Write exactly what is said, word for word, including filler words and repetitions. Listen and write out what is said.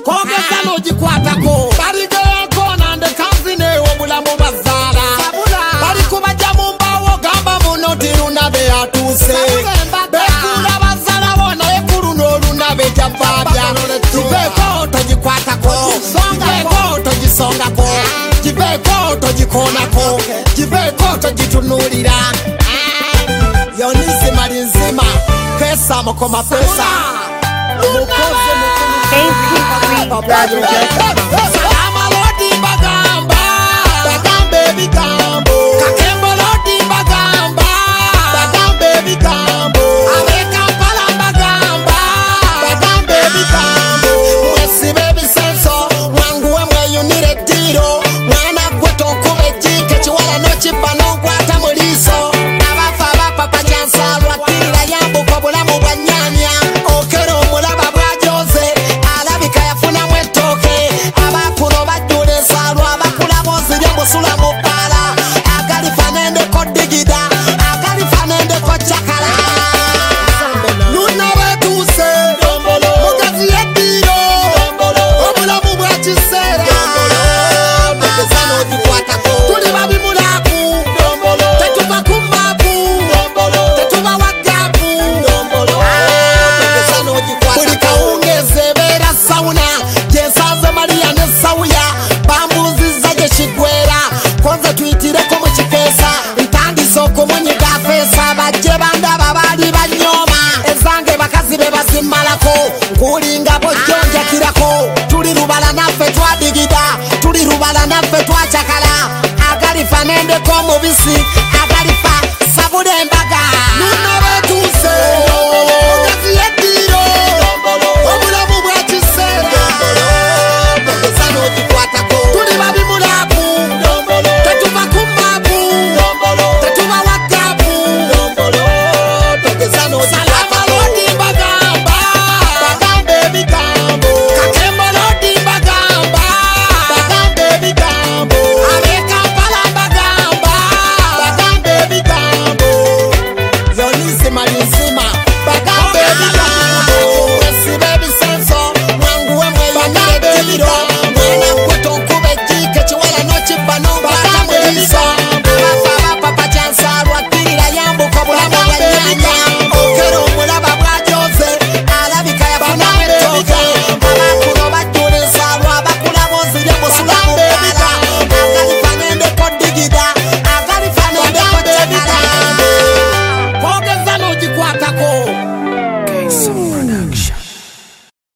kogeza nogikwatako baligeyako nande kazine obulamu bazala bali kubaja mu mbawo gamba muno tirunabe atuse bekula bazala bona ekulu n'olunabe javabya kibeko togikwatako kibeko togisongako kibeko togikonako kibeko togitunulira yonizi mali nzima kesa mukoma pesa mukoze salama lodi bagamba bagambe bigambo kakembo lodi bagamba bagambe bigambo abekampala bagamba bagambe bigambo mwesibe bisenso mwanguwe mweyunire diro mwana gweto kube jike chiwala nochipa nogwata muliso abafa abapapa jansalwa tirira yambuka bulamu bwa nyanya okero omulaba bwajoze alabika yafunamu ettooke abakuno bajjula ensalwa abakula bozirya musula mu bbala agalifa nendeko digida agalifa nendeko cakala luna batuuse mugazi yeddiro obulamu bwa kiseera mugeza n'ogikwatako tuli babimulaku tetuva ku mapu tetuva wagapu buli kawungezi ebeera sawuna gyensanze mariya ne sawuya bambuuzizza gye kigwera konze tuyitireko mu kikeesa ntandise okumunyiga feesa bajje bandaba baali banyooma ezange bakazi be bazimmalako nkulinga bojjonjakirako tuli lubala naffe twadigida tuli lubala naffe twacakala agalifa nendeko omubisi